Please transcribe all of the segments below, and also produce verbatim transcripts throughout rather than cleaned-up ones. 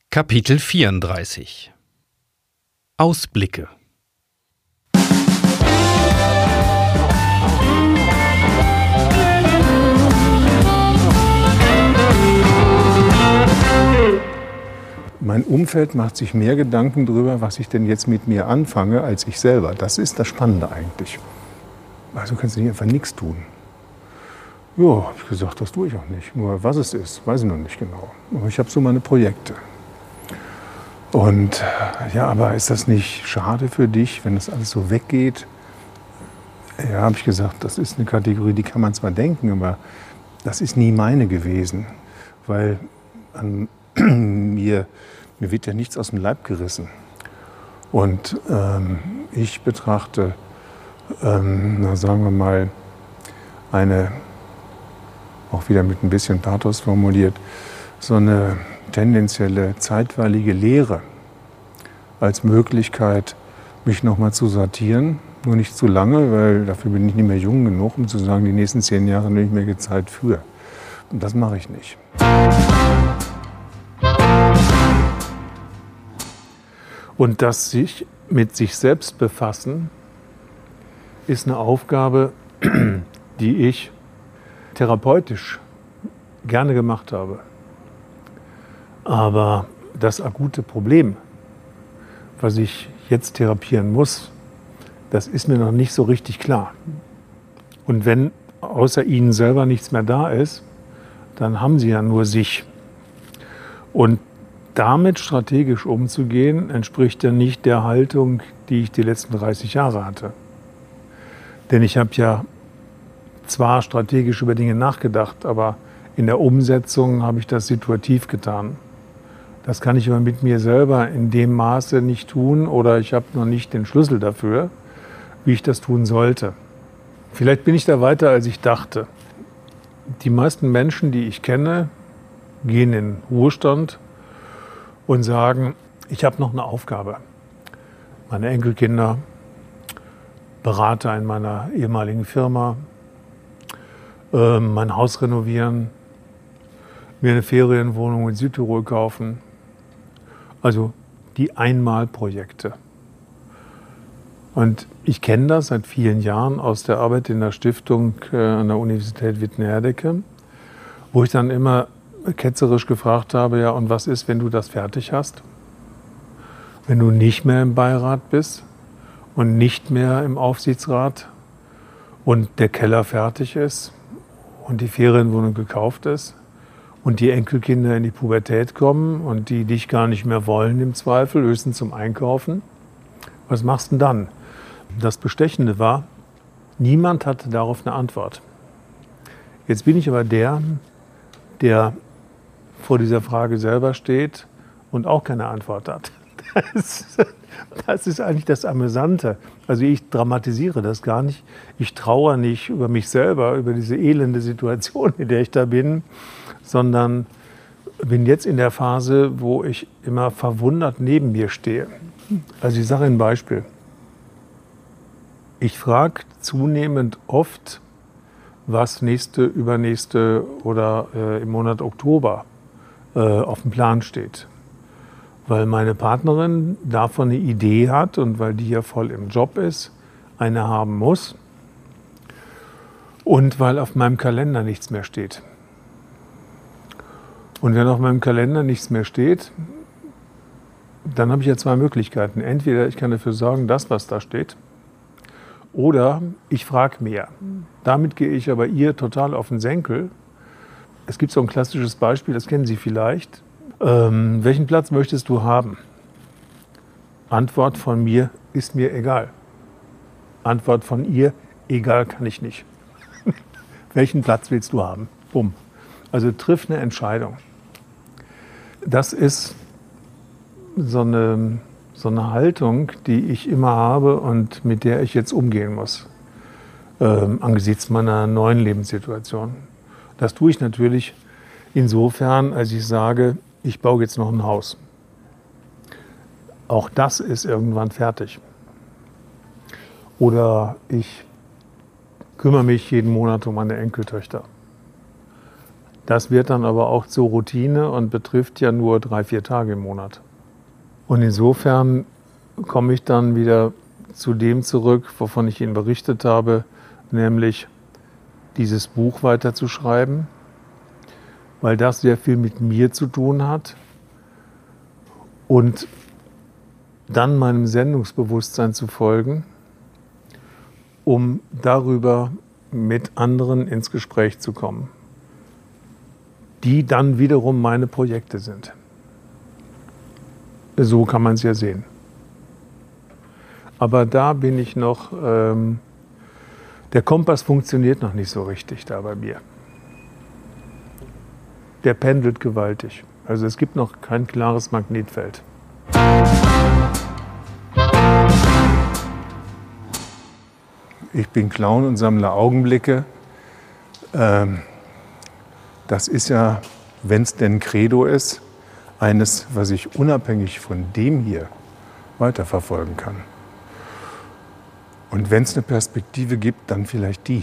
Kapitel vierunddreißig Ausblicke. Mein Umfeld macht sich mehr Gedanken darüber, was ich denn jetzt mit mir anfange, als ich selber. Das ist das Spannende eigentlich. Also kannst du nicht einfach nichts tun. Ja, habe ich gesagt, das tue ich auch nicht. Nur was es ist, weiß ich noch nicht genau. Aber ich habe so meine Projekte. Und ja, aber ist das nicht schade für dich, wenn das alles so weggeht? Ja, habe ich gesagt, das ist eine Kategorie, die kann man zwar denken, aber das ist nie meine gewesen. Weil an mir, mir wird ja nichts aus dem Leib gerissen. Und ähm, ich betrachte, ähm, na, sagen wir mal, eine, auch wieder mit ein bisschen Pathos formuliert, so eine tendenzielle zeitweilige Lehre als Möglichkeit, mich nochmal zu sortieren. Nur nicht zu lange, weil dafür bin ich nicht mehr jung genug, um zu sagen, die nächsten zehn Jahre nehme ich mir Zeit für. Und das mache ich nicht. Und das sich mit sich selbst befassen, ist eine Aufgabe, die ich therapeutisch gerne gemacht habe. Aber das akute Problem, was ich jetzt therapieren muss, das ist mir noch nicht so richtig klar. Und wenn außer Ihnen selber nichts mehr da ist, dann haben Sie ja nur sich. Und damit strategisch umzugehen, entspricht ja nicht der Haltung, die ich die letzten dreißig Jahre hatte. Denn ich habe ja zwar strategisch über Dinge nachgedacht, aber in der Umsetzung habe ich das situativ getan. Das kann ich aber mit mir selber in dem Maße nicht tun oder ich habe noch nicht den Schlüssel dafür, wie ich das tun sollte. Vielleicht bin ich da weiter, als ich dachte. Die meisten Menschen, die ich kenne, gehen in Ruhestand und sagen, ich habe noch eine Aufgabe. Meine Enkelkinder, Berater in meiner ehemaligen Firma, äh, mein Haus renovieren, mir eine Ferienwohnung in Südtirol kaufen. Also die Einmalprojekte. Und ich kenne das seit vielen Jahren aus der Arbeit in der Stiftung äh, an der Universität Witten-Herdecke, wo ich dann immer ketzerisch gefragt habe, ja, und was ist, wenn du das fertig hast? Wenn du nicht mehr im Beirat bist und nicht mehr im Aufsichtsrat und der Keller fertig ist und die Ferienwohnung gekauft ist und die Enkelkinder in die Pubertät kommen und die dich gar nicht mehr wollen im Zweifel, höchstens zum Einkaufen. Was machst du denn dann? Das Bestechende war, niemand hatte darauf eine Antwort. Jetzt bin ich aber der, der vor dieser Frage selber steht und auch keine Antwort hat. Das, das ist eigentlich das Amüsante. Also ich dramatisiere das gar nicht. Ich trauere nicht über mich selber, über diese elende Situation, in der ich da bin, sondern bin jetzt in der Phase, wo ich immer verwundert neben mir stehe. Also ich sage ein Beispiel. Ich frage zunehmend oft, was nächste, übernächste oder äh, im Monat Oktober äh, auf dem Plan steht. Weil meine Partnerin davon eine Idee hat und weil die ja voll im Job ist, eine haben muss und weil auf meinem Kalender nichts mehr steht. Und wenn auf meinem Kalender nichts mehr steht, dann habe ich ja zwei Möglichkeiten. Entweder ich kann dafür sorgen, dass was da steht, oder ich frage mehr. Damit gehe ich aber ihr total auf den Senkel. Es gibt so ein klassisches Beispiel, das kennen Sie vielleicht. Ähm, welchen Platz möchtest du haben? Antwort von mir, ist mir egal. Antwort von ihr, egal kann ich nicht. Welchen Platz willst du haben? Bumm. Also triff eine Entscheidung. Das ist so eine, so eine Haltung, die ich immer habe und mit der ich jetzt umgehen muss, ähm, angesichts meiner neuen Lebenssituation. Das tue ich natürlich insofern, als ich sage, ich baue jetzt noch ein Haus. Auch das ist irgendwann fertig. Oder ich kümmere mich jeden Monat um meine Enkeltöchter. Das wird dann aber auch zur Routine und betrifft ja nur drei, vier Tage im Monat. Und insofern komme ich dann wieder zu dem zurück, wovon ich Ihnen berichtet habe, nämlich dieses Buch weiterzuschreiben, weil das sehr viel mit mir zu tun hat und dann meinem Sendungsbewusstsein zu folgen, um darüber mit anderen ins Gespräch zu kommen, die dann wiederum meine Projekte sind. So kann man es ja sehen. Aber da bin ich noch, ähm, der Kompass funktioniert noch nicht so richtig da bei mir. Der pendelt gewaltig. Also es gibt noch kein klares Magnetfeld. Ich bin Clown und sammle Augenblicke. Ähm, das ist ja, wenn es denn Credo ist, eines, was ich unabhängig von dem hier weiterverfolgen kann. Und wenn es eine Perspektive gibt, dann vielleicht die.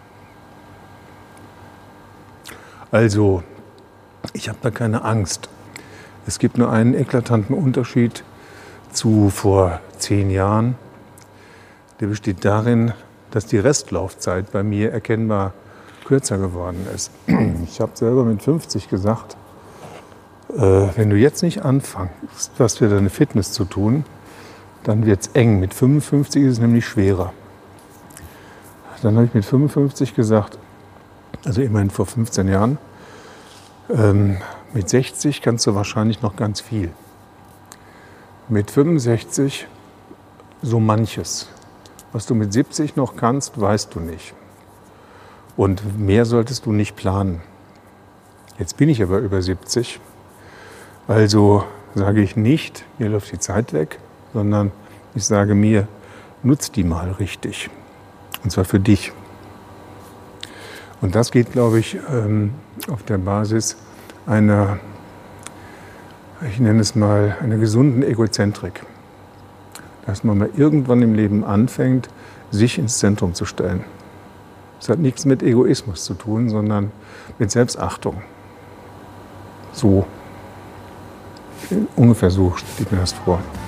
Also, ich habe da keine Angst. Es gibt nur einen eklatanten Unterschied zu vor zehn Jahren. Der besteht darin, dass die Restlaufzeit bei mir erkennbar kürzer geworden ist. Ich habe selber mit fünfzig gesagt, äh, wenn du jetzt nicht anfängst, was für deine Fitness zu tun, dann wird es eng. Mit fünfundfünfzig ist es nämlich schwerer. Dann habe ich mit fünfundfünfzig gesagt, also immerhin vor fünfzehn Jahren, ähm, mit sechzig kannst du wahrscheinlich noch ganz viel. Mit fünfundsechzig so manches. Was du mit siebzig noch kannst, weißt du nicht. Und mehr solltest du nicht planen. Jetzt bin ich aber über siebzig. Also sage ich nicht, mir läuft die Zeit weg, sondern ich sage mir, nutz die mal richtig. Und zwar für dich. Und das geht, glaube ich, auf der Basis einer, ich nenne es mal, einer gesunden Egozentrik. Dass man mal irgendwann im Leben anfängt, sich ins Zentrum zu stellen. Das hat nichts mit Egoismus zu tun, sondern mit Selbstachtung. So, ungefähr so steht mir das vor.